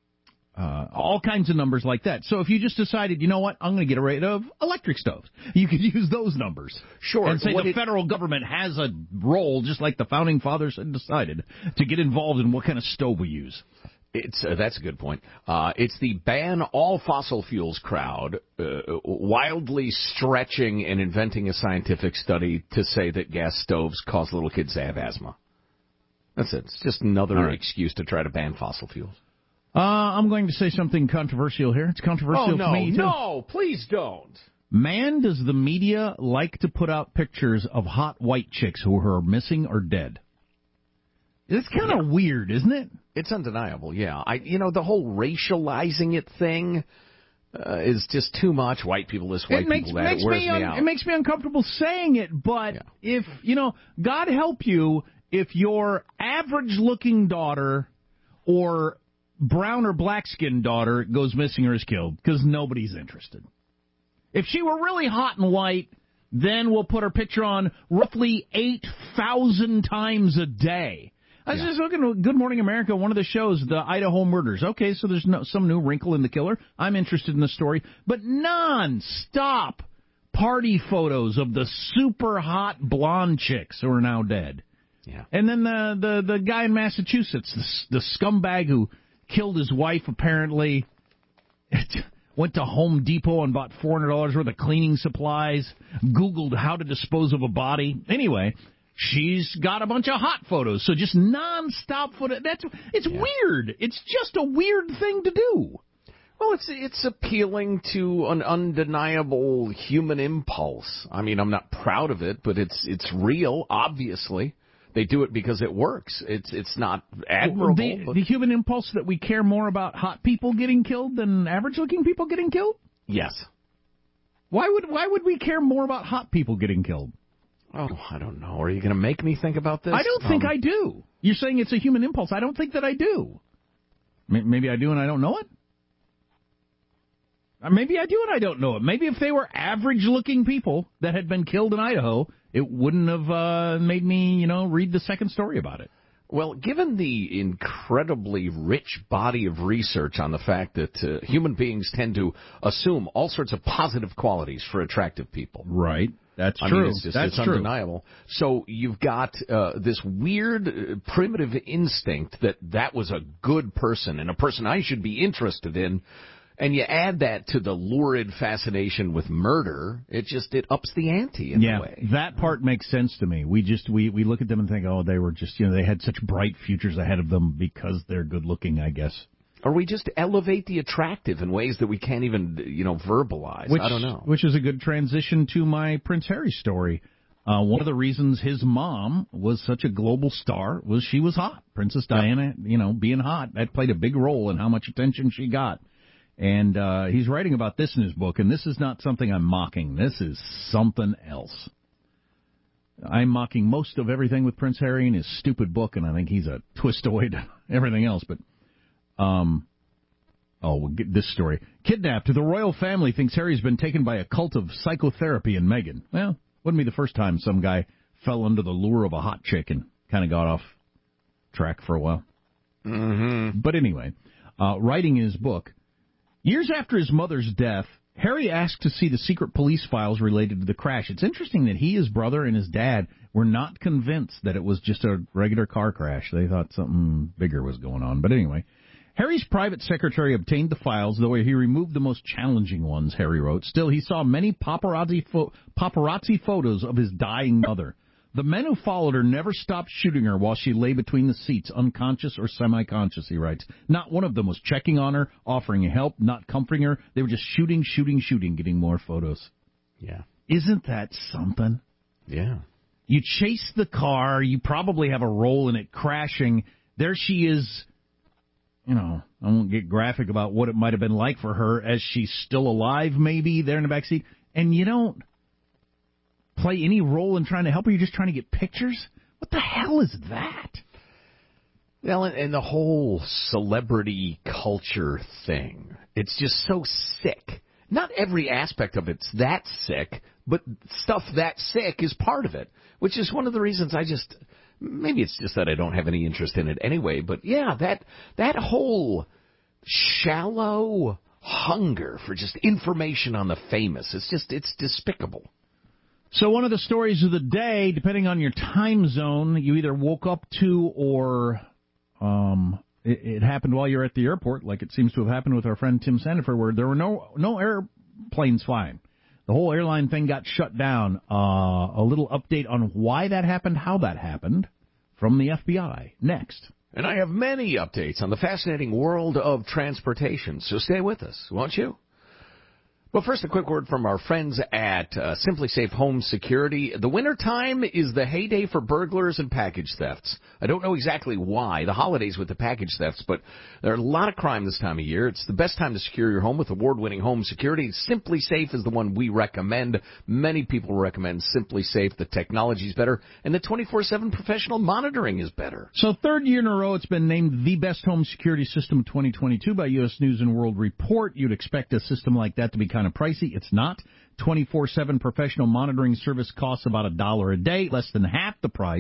Uh, all kinds of numbers like that. So if you just decided, you know what, I'm going to get rid of electric stoves, you could use those numbers. Sure. And say what the it, federal government has a role, just like the founding fathers had decided, to get involved in what kind of stove we use. It's uh, that's a good point. Uh, it's the ban all fossil fuels crowd uh, wildly stretching and inventing a scientific study to say that gas stoves cause little kids to have asthma. That's it. It's just another right. excuse to try to ban fossil fuels. Uh, I'm going to say something controversial here. It's controversial oh, no, for me, too. No, please don't. Man, does the media like to put out pictures of hot white chicks who are missing or dead? It's kind of yeah. weird, isn't it? It's undeniable, yeah. I, you know, the whole racializing it thing uh, is just too much. White people this, white it makes, people that. Makes it wears me, me un- out. It makes me uncomfortable saying it, but yeah. if, you know, God help you if your average-looking daughter or brown or black-skinned daughter goes missing or is killed, because nobody's interested. If she were really hot and white, then we'll put her picture on roughly eight thousand times a day. I was Yeah. just looking at Good Morning America, one of the shows, the Idaho murders. Okay, so there's no, some new wrinkle in the killer. I'm interested in the story. But non-stop party photos of the super hot blonde chicks who are now dead. Yeah. And then the, the, the guy in Massachusetts, the, the scumbag who killed his wife, apparently, went to Home Depot and bought four hundred dollars worth of cleaning supplies, Googled how to dispose of a body. Anyway, she's got a bunch of hot photos, so just non-stop photo. That's it's yeah. weird. It's just a weird thing to do. Well, it's it's appealing to an undeniable human impulse. I mean, I'm not proud of it, but it's it's real. Obviously, they do it because it works. It's it's not admirable. The, but... the human impulse that we care more about hot people getting killed than average-looking people getting killed. Yes. Why would why would we care more about hot people getting killed? Oh, I don't know. Are you going to make me think about this? I don't um, think I do. You're saying it's a human impulse. I don't think that I do. Maybe I do and I don't know it. Maybe I do and I don't know it. Maybe if they were average-looking people that had been killed in Idaho, it wouldn't have uh, made me, you know, read the second story about it. Well, given the incredibly rich body of research on the fact that uh, human beings tend to assume all sorts of positive qualities for attractive people. Right. That's I true. Mean, it's just, That's it's true. undeniable. So you've got uh, this weird uh, primitive instinct that that was a good person and a person I should be interested in. And you add that to the lurid fascination with murder, it just, it ups the ante in yeah, a way. That part makes sense to me. We just, we, we look at them and think, oh, they were just, you know, they had such bright futures ahead of them because they're good looking, I guess. Or we just elevate the attractive in ways that we can't even, you know, verbalize. Which, I don't know. Which is a good transition to my Prince Harry story. Uh, one of the reasons his mom was such a global star was she was hot. Princess Diana, you know, being hot, that played a big role in how much attention she got. And uh, he's writing about this in his book, and this is not something I'm mocking. This is something else. I'm mocking most of everything with Prince Harry in his stupid book, and I think he's a twistoid, everything else. But, um, oh, we'll get this story. Kidnapped. The royal family thinks Harry's been taken by a cult of psychotherapy in Meghan. Well, wouldn't be the first time some guy fell under the lure of a hot chick and kind of got off track for a while. Mm-hmm. But anyway, uh, writing his book, years after his mother's death, Harry asked to see the secret police files related to the crash. It's interesting that he, his brother, and his dad were not convinced that it was just a regular car crash. They thought something bigger was going on. But anyway, Harry's private secretary obtained the files, though he removed the most challenging ones, Harry wrote. Still, he saw many paparazzi, fo- paparazzi photos of his dying mother. The men who followed her never stopped shooting her while she lay between the seats, unconscious or semi-conscious, he writes. Not one of them was checking on her, offering help, not comforting her. They were just shooting, shooting, shooting, getting more photos. Yeah. Isn't that something? Yeah. You chase the car, you probably have a role in it crashing. There she is, you know, I won't get graphic about what it might have been like for her as she's still alive, maybe, there in the backseat. And you don't play any role in trying to help her? You're just trying to get pictures? What the hell is that? Well, and the whole celebrity culture thing, it's just so sick. Not every aspect of it's that sick, but stuff that sick is part of it, which is one of the reasons I just, maybe it's just that I don't have any interest in it anyway, but yeah, that that whole shallow hunger for just information on the famous, it's just, it's despicable. So one of the stories of the day, depending on your time zone, you either woke up to or um, it, it happened while you're at the airport, like it seems to have happened with our friend Tim Sandifer, where there were no no airplanes flying. The whole airline thing got shut down. Uh, a little update on why that happened, how that happened, from the F B I. Next. And I have many updates on the fascinating world of transportation, so stay with us, won't you? Well, first, a quick word from our friends at uh, Simply Safe Home Security. The wintertime is the heyday for burglars and package thefts. I don't know exactly why, the holidays with the package thefts, but there are a lot of crime this time of year. It's the best time to secure your home with award-winning home security. Simply Safe is the one we recommend. Many people recommend Simply Safe. The technology's better, and the twenty-four seven professional monitoring is better. So third year in a row, it's been named the best home security system of twenty twenty-two by U S News and World Report. You'd expect a system like that to be kind of pricey. It's not. twenty-four seven professional monitoring service costs about a dollar a day, less than half the price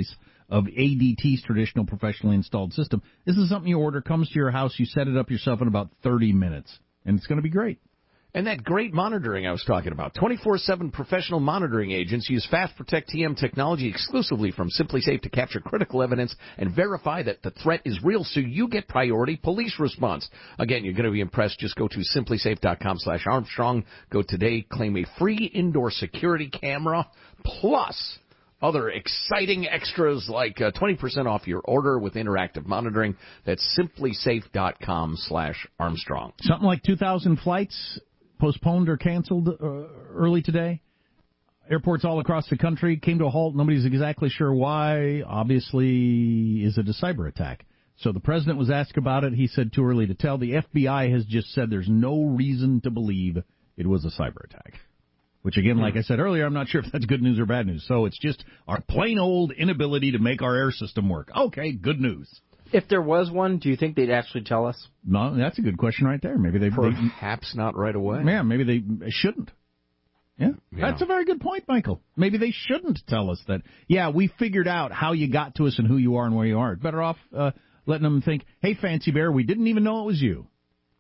of A D T's traditional professionally installed system. This is something you order, comes to your house, you set it up yourself in about thirty minutes, and it's going to be great. And that great monitoring I was talking about. twenty-four seven professional monitoring agents use Fast Protect T M technology exclusively from SimpliSafe to capture critical evidence and verify that the threat is real so you get priority police response. Again, you're going to be impressed. Just go to simplisafe.com slash Armstrong. Go today, claim a free indoor security camera, plus other exciting extras like uh, twenty percent off your order with interactive monitoring. That's simplisafe.com slash Armstrong. Something like two thousand flights postponed or canceled uh, early today. Airports all across the country came to a halt. Nobody's exactly sure why. Obviously, is it a cyber attack? So the president was asked about it. He said too early to tell. The F B I has just said there's no reason to believe it was a cyber attack. Which, again, like I said earlier, I'm not sure if that's good news or bad news. So it's just our plain old inability to make our air system work. Okay, good news. If there was one, do you think they'd actually tell us? No, that's a good question right there. Maybe they perhaps they, not right away. Yeah, maybe they shouldn't. Yeah, yeah, that's a very good point, Michael. Maybe they shouldn't tell us that. Yeah, we figured out how you got to us and who you are and where you are. Better off uh, letting them think, "Hey, Fancy Bear, we didn't even know it was you."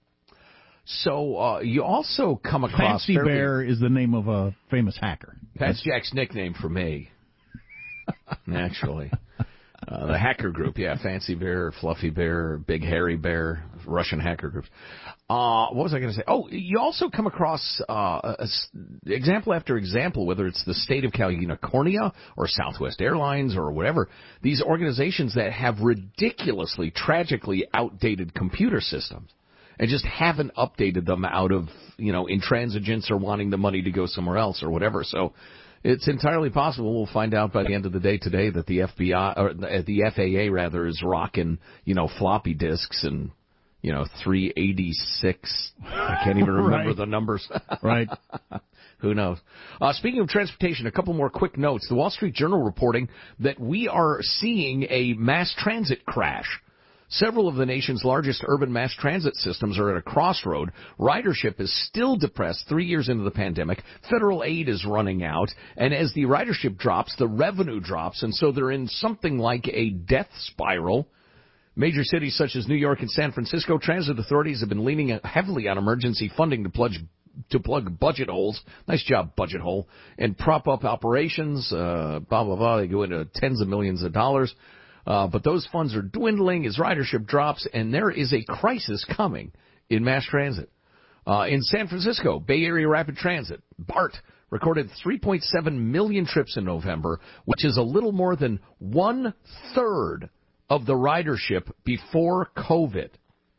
So uh, you also come across Fancy fairly... Bear is the name of a famous hacker. That's Jack's nickname for me. Naturally. Uh, the hacker group, yeah, Fancy Bear, Fluffy Bear, Big Hairy Bear, Russian hacker groups. Uh, what was I going to say? Oh, you also come across uh, a, a, example after example, whether it's the state of California or Southwest Airlines or whatever, these organizations that have ridiculously, tragically outdated computer systems and just haven't updated them out of, you know, intransigence or wanting the money to go somewhere else or whatever. So it's entirely possible we'll find out by the end of the day today that the F B I or the F A A rather is rocking, you know, floppy disks and, you know, three eighty-six. I can't even remember right. the numbers. Right. Who knows? Uh, speaking of transportation, a couple more quick notes. The Wall Street Journal reporting that we are seeing a mass transit crash. Several of the nation's largest urban mass transit systems are at a crossroad. Ridership is still depressed three years into the pandemic. Federal aid is running out. And as the ridership drops, the revenue drops. And so they're in something like a death spiral. Major cities such as New York and San Francisco, transit authorities have been leaning heavily on emergency funding to plug, to plug budget holes. Nice job, budget hole. And prop up operations. Uh, blah, blah, blah. They go into tens of millions of dollars. Uh, but those funds are dwindling as ridership drops, and there is a crisis coming in mass transit. Uh, in San Francisco, Bay Area Rapid Transit, BART, recorded three point seven million trips in November, which is a little more than one-third of the ridership before COVID.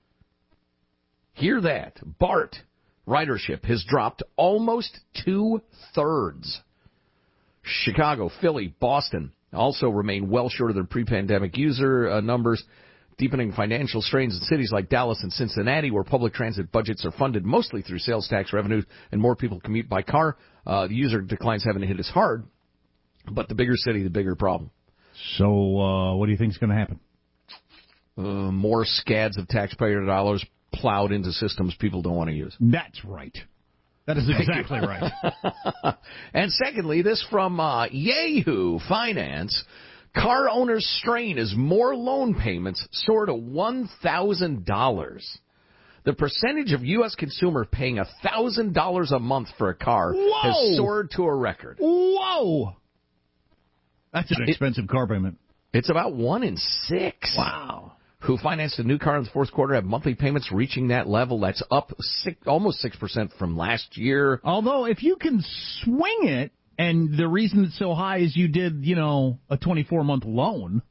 Hear that. BART ridership has dropped almost two-thirds. Chicago, Philly, Boston also remain well short of their pre-pandemic user uh, numbers. Deepening financial strains in cities like Dallas and Cincinnati, where public transit budgets are funded mostly through sales tax revenues and more people commute by car. Uh, the user declines haven't hit as hard, but the bigger city, the bigger problem. So uh, what do you think is going to happen? Uh, more scads of taxpayer dollars plowed into systems people don't want to use. That's right. That is exactly right. And secondly, this from uh, Yahoo Finance. Car owners strain as more loan payments soar to one thousand dollars. The percentage of U S consumers paying one thousand dollars a month for a car Whoa. has soared to a record. Whoa! That's an expensive it, car payment. It's about one in six. Wow. Who financed a new car in the fourth quarter have monthly payments reaching that level. That's up six, almost six percent from last year. Although, if you can swing it, and the reason it's so high is you did, you know, a twenty-four month loan,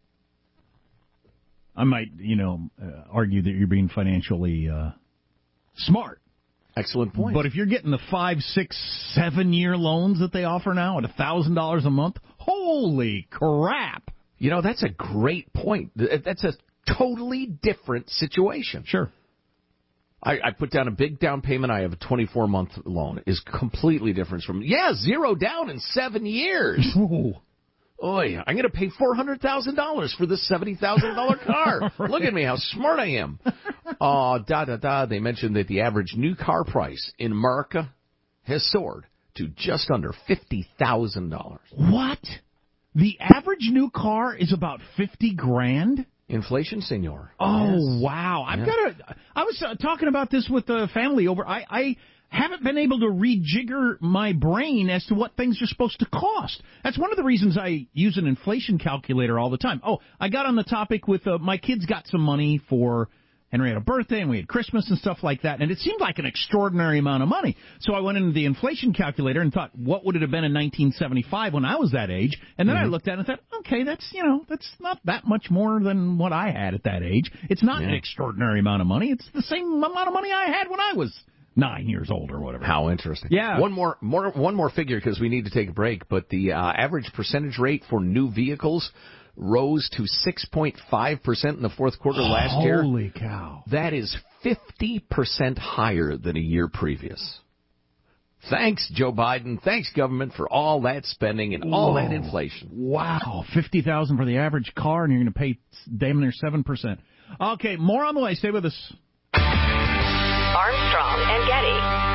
I might, you know, uh, argue that you're being financially uh, smart. Excellent point. But if you're getting the five, six, seven-year loans that they offer now at one thousand dollars a month, holy crap. You know, that's a great point. That's a totally different situation. Sure. I, I put down a big down payment. I have a twenty-four month loan. Is completely different from, yeah, zero down in seven years. Ooh. Oy, I'm going to pay four hundred thousand dollars for this seventy thousand dollars car. Right. Look at me, how smart I am. Uh, da, da, da. They mentioned that the average new car price in America has soared to just under fifty thousand dollars. What? The average new car is about fifty grand? Inflation, senor. Oh, Yes. wow. I've Yeah. got to, I was uh, talking about this with the family over, I, I haven't been able to rejigger my brain as to what things are supposed to cost. That's one of the reasons I use an inflation calculator all the time. Oh, I got on the topic with, uh, my kids got some money for Henry had a birthday, and we had Christmas and stuff like that, and it seemed like an extraordinary amount of money. So I went into the inflation calculator and thought, what would it have been in nineteen seventy-five when I was that age? And then mm-hmm. I looked at it and thought, okay, that's, you know, that's not that much more than what I had at that age. It's not yeah. an extraordinary amount of money. It's the same amount of money I had when I was nine years old or whatever. How interesting. Yeah. One more, more, one more figure because we need to take a break, but the uh, average percentage rate for new vehicles rose to six point five percent in the fourth quarter last Holy year. Holy cow. That is fifty percent higher than a year previous. Thanks, Joe Biden. Thanks, government, for all that spending and all Whoa. that inflation. Wow. fifty thousand dollars for the average car, and you're going to pay damn near seven percent. Okay, more on the way. Stay with us. Armstrong and Getty.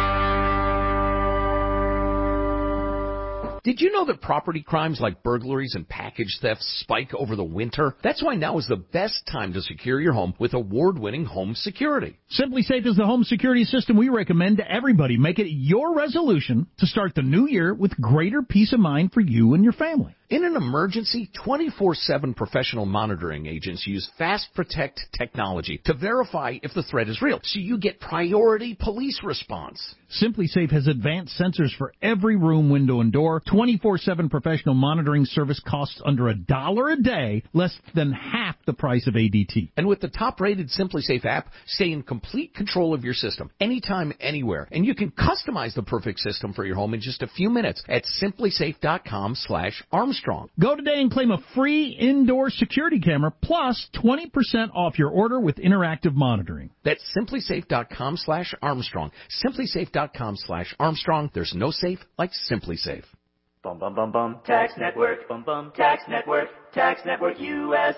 Did you know that property crimes like burglaries and package thefts spike over the winter? That's why now is the best time to secure your home with award-winning home security. Simply Safe is the home security system we recommend to everybody. Make it your resolution to start the new year with greater peace of mind for you and your family. In an emergency, twenty-four seven professional monitoring agents use Fast Protect technology to verify if the threat is real, so you get priority police response. Simply Safe has advanced sensors for every room, window, and door. twenty-four seven professional monitoring service costs under a dollar a day, less than half the price of A D T. And with the top-rated Simply Safe app, stay in complete control of your system, anytime, anywhere. And you can customize the perfect system for your home in just a few minutes at simplysafe.com slash Armstrong. Go today and claim a free indoor security camera plus twenty percent off your order with interactive monitoring. That's simplysafe.com slash Armstrong. Simplysafe.com slash Armstrong. There's no safe like Simply Safe. Bum, bum, bum, bum. Tax Network. Bum, bum. Tax Network. Tax Network U S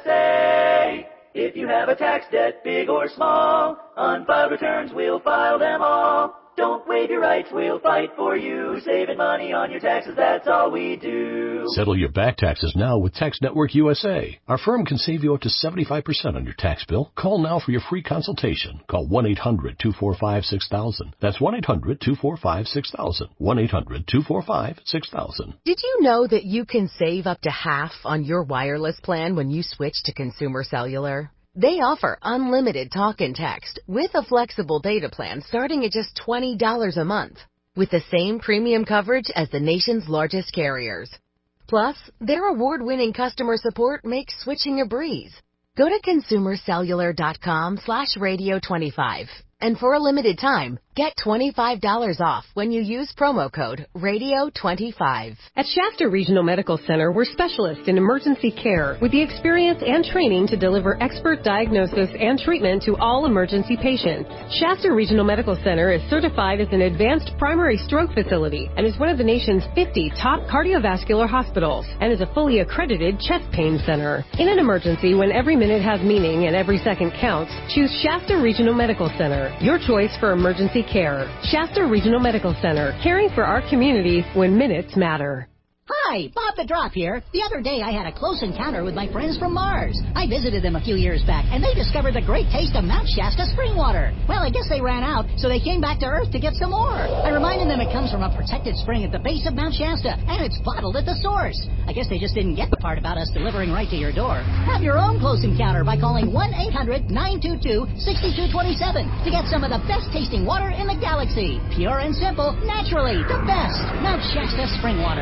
A. If you have a tax debt, big or small, unfiled returns, we'll file them all. Don't waive your rights, we'll fight for you. Saving money on your taxes, that's all we do. Settle your back taxes now with Tax Network U S A. Our firm can save you up to seventy-five percent on your tax bill. Call now for your free consultation. Call one eight hundred two four five six thousand. That's one eight hundred two four five six thousand. one eight hundred two four five six thousand. Did you know that you can save up to half on your wireless plan when you switch to Consumer Cellular? They offer unlimited talk and text with a flexible data plan starting at just twenty dollars a month, with the same premium coverage as the nation's largest carriers. Plus, their award-winning customer support makes switching a breeze. Go to consumercellular.com slash radio 25. And for a limited time, get twenty-five dollars off when you use promo code radio twenty-five. At Shasta Regional Medical Center, we're specialists in emergency care with the experience and training to deliver expert diagnosis and treatment to all emergency patients. Shasta Regional Medical Center is certified as an advanced primary stroke facility and is one of the nation's fifty top cardiovascular hospitals and is a fully accredited chest pain center. In an emergency, when every minute has meaning and every second counts, choose Shasta Regional Medical Center. Your choice for emergency care. Shasta Regional Medical Center, caring for our community when minutes matter. Hi, Bob the Drop here. The other day I had a close encounter with my friends from Mars. I visited them a few years back, and they discovered the great taste of Mount Shasta spring water. Well, I guess they ran out, so they came back to Earth to get some more. I reminded them it comes from a protected spring at the base of Mount Shasta, and it's bottled at the source. I guess they just didn't get the part about us delivering right to your door. Have your own close encounter by calling one eight hundred nine two two six two two seven to get some of the best tasting water in the galaxy. Pure and simple, naturally, the best. Mount Shasta spring water.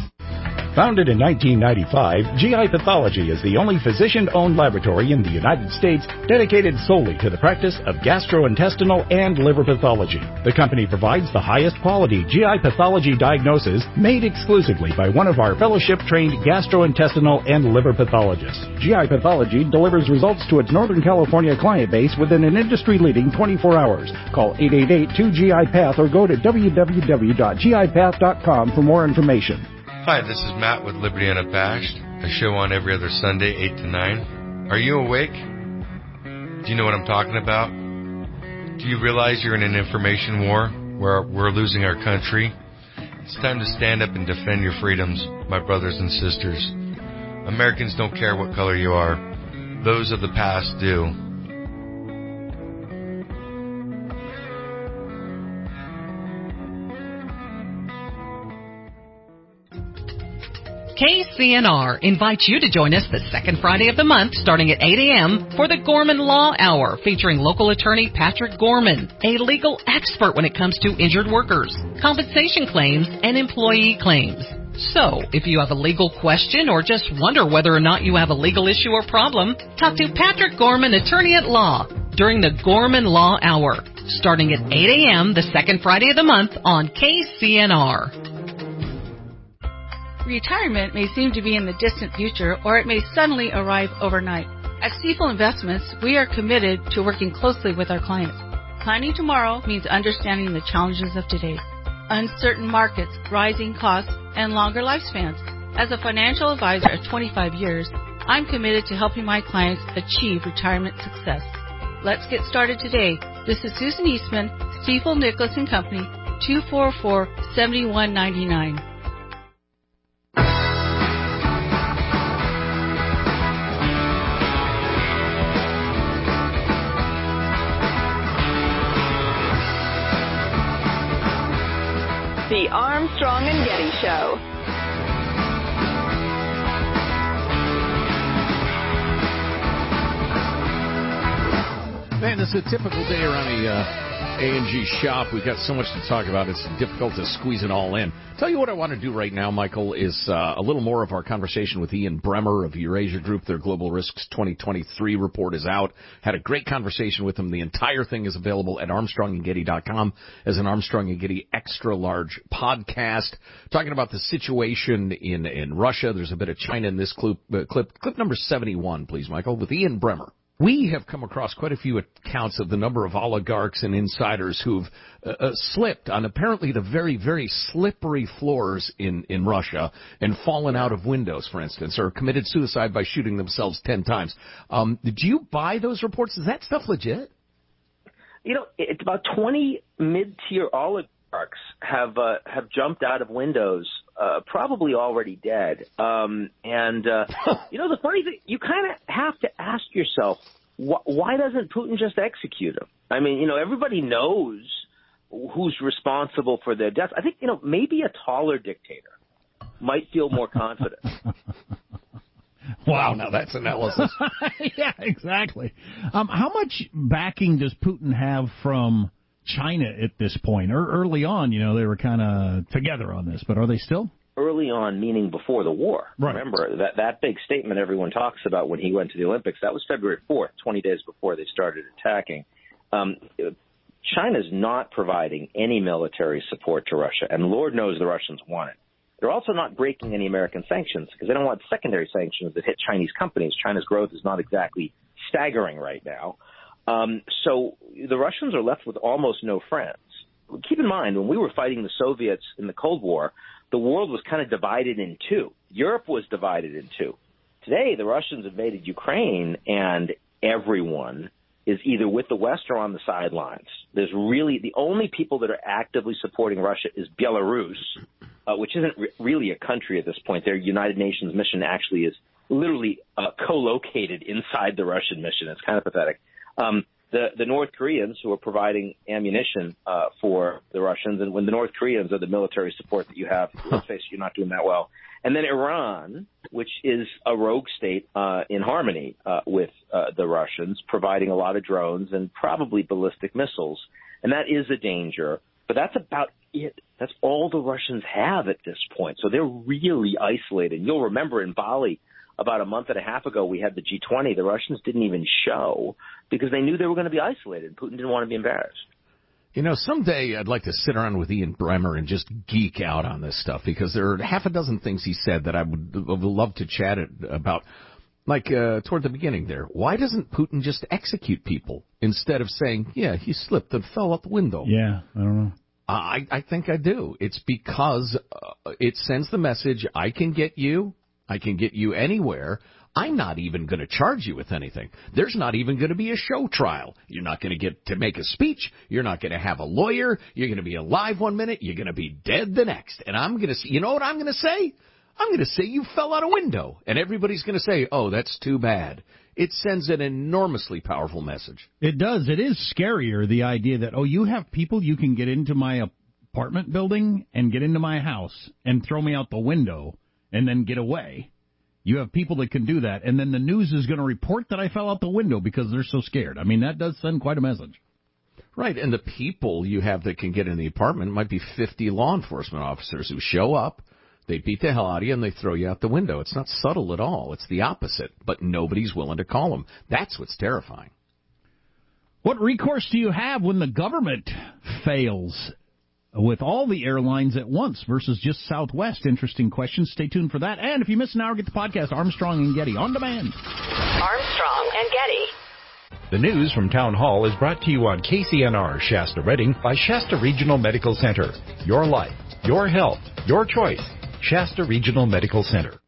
Founded in nineteen ninety-five, G I Pathology is the only physician-owned laboratory in the United States dedicated solely to the practice of gastrointestinal and liver pathology. The company provides the highest quality G I pathology diagnosis made exclusively by one of our fellowship-trained gastrointestinal and liver pathologists. G I Pathology delivers results to its Northern California client base within an industry-leading twenty-four hours. Call eight eight eight two G I Path or go to w w w dot g i path dot com for more information. Hi, this is Matt with Liberty Unabashed, a show on every other Sunday, eight to nine. Are you awake? Do you know what I'm talking about? Do you realize you're in an information war where we're losing our country? It's time to stand up and defend your freedoms, my brothers and sisters. Americans don't care what color you are. Those of the past do. K C N R invites you to join us the second Friday of the month starting at eight a.m. for the Gorman Law Hour featuring local attorney Patrick Gorman, a legal expert when it comes to injured workers, compensation claims, and employee claims. So, if you have a legal question or just wonder whether or not you have a legal issue or problem, talk to Patrick Gorman, attorney at law, during the Gorman Law Hour starting at eight a.m. the second Friday of the month on K C N R. Retirement may seem to be in the distant future, or it may suddenly arrive overnight. At Stifel Investments, we are committed to working closely with our clients. Planning tomorrow means understanding the challenges of today. Uncertain markets, rising costs, and longer lifespans. As a financial advisor of twenty-five years, I'm committed to helping my clients achieve retirement success. Let's get started today. This is Susan Eastman, Stifel Nicholas and Company, two four four, seven one nine nine. The Armstrong and Getty Show. Man, this is a typical day around a uh, A and G shop. We've got so much to talk about. It's difficult to squeeze it all in. Tell you what I want to do right now, Michael, is uh, a little more of our conversation with Ian Bremmer of Eurasia Group. Their Global Risks twenty twenty-three report is out. Had a great conversation with him. The entire thing is available at Armstrong and Getty dot com as an Armstrong and Getty extra large podcast. Talking about the situation in, in Russia. There's a bit of China in this clip. Uh, clip, clip number seventy-one, please, Michael, with Ian Bremmer. We have come across quite a few accounts of the number of oligarchs and insiders who've uh, uh, slipped on apparently the very, very slippery floors in, in Russia and fallen out of windows, for instance, or committed suicide by shooting themselves ten times. Um, did you buy those reports? Is that stuff legit? You know, it's about twenty mid-tier oligarchs have uh, have jumped out of windows, uh, probably already dead. Um, and, uh, you know, the funny thing, you kind of have to ask yourself, wh- why doesn't Putin just execute them? I mean, you know, everybody knows who's responsible for their deaths. I think, you know, maybe a taller dictator might feel more confident. Wow, now that's analysis. Yeah, exactly. Um, how much backing does Putin have from China at this point? Or early on, you know, they were kind of together on this, but are they still? Early on, meaning before the war. Right. Remember, that, that big statement everyone talks about when he went to the Olympics, that was February fourth, twenty days before they started attacking. Um, China's not providing any military support to Russia, and Lord knows the Russians want it. They're also not breaking any American sanctions because they don't want secondary sanctions that hit Chinese companies. China's growth is not exactly staggering right now. Um, so the Russians are left with almost no friends. Keep in mind, when we were fighting the Soviets in the Cold War, the world was kind of divided in two. Europe was divided in two. Today, the Russians invaded Ukraine, and everyone is either with the West or on the sidelines. There's really the only people that are actively supporting Russia is Belarus, uh, which isn't re- really a country at this point. Their United Nations mission actually is literally uh, co-located inside the Russian mission. It's kind of pathetic. Um, the, the North Koreans, who are providing ammunition uh, for the Russians, and when the North Koreans are the military support that you have, let's face it, you're not doing that well. And then Iran, which is a rogue state uh, in harmony uh, with uh, the Russians, providing a lot of drones and probably ballistic missiles. And that is a danger. But that's about it. That's all the Russians have at this point. So they're really isolated. You'll remember in Bali, about a month and a half ago, we had the G twenty. The Russians didn't even show because they knew they were going to be isolated. Putin didn't want to be embarrassed. You know, someday I'd like to sit around with Ian Bremmer and just geek out on this stuff because there are half a dozen things he said that I would, would love to chat about. Like uh, toward the beginning there, why doesn't Putin just execute people instead of saying, yeah, he slipped and fell out the window? Yeah, I don't know. I, I think I do. It's because uh, it sends the message, I can get you. I can get you anywhere. I'm not even going to charge you with anything. There's not even going to be a show trial. You're not going to get to make a speech. You're not going to have a lawyer. You're going to be alive one minute. You're going to be dead the next. And I'm going to say, you know what I'm going to say? I'm going to say you fell out a window. And everybody's going to say, oh, that's too bad. It sends an enormously powerful message. It does. It is scarier, the idea that, oh, you have people you can get into my apartment building and get into my house and throw me out the window and then get away. You have people that can do that, and then the news is going to report that I fell out the window because they're so scared. I mean, that does send quite a message. Right, and the people you have that can get in the apartment might be fifty law enforcement officers who show up, they beat the hell out of you, and they throw you out the window. It's not subtle at all. It's the opposite, but nobody's willing to call them. That's what's terrifying. What recourse do you have when the government fails with all the airlines at once versus just Southwest? Interesting question. Stay tuned for that. And if you miss an hour, get the podcast Armstrong and Getty on demand. Armstrong and Getty. The news from Town Hall is brought to you on K C N R Shasta Redding by Shasta Regional Medical Center. Your life, your health, your choice. Shasta Regional Medical Center.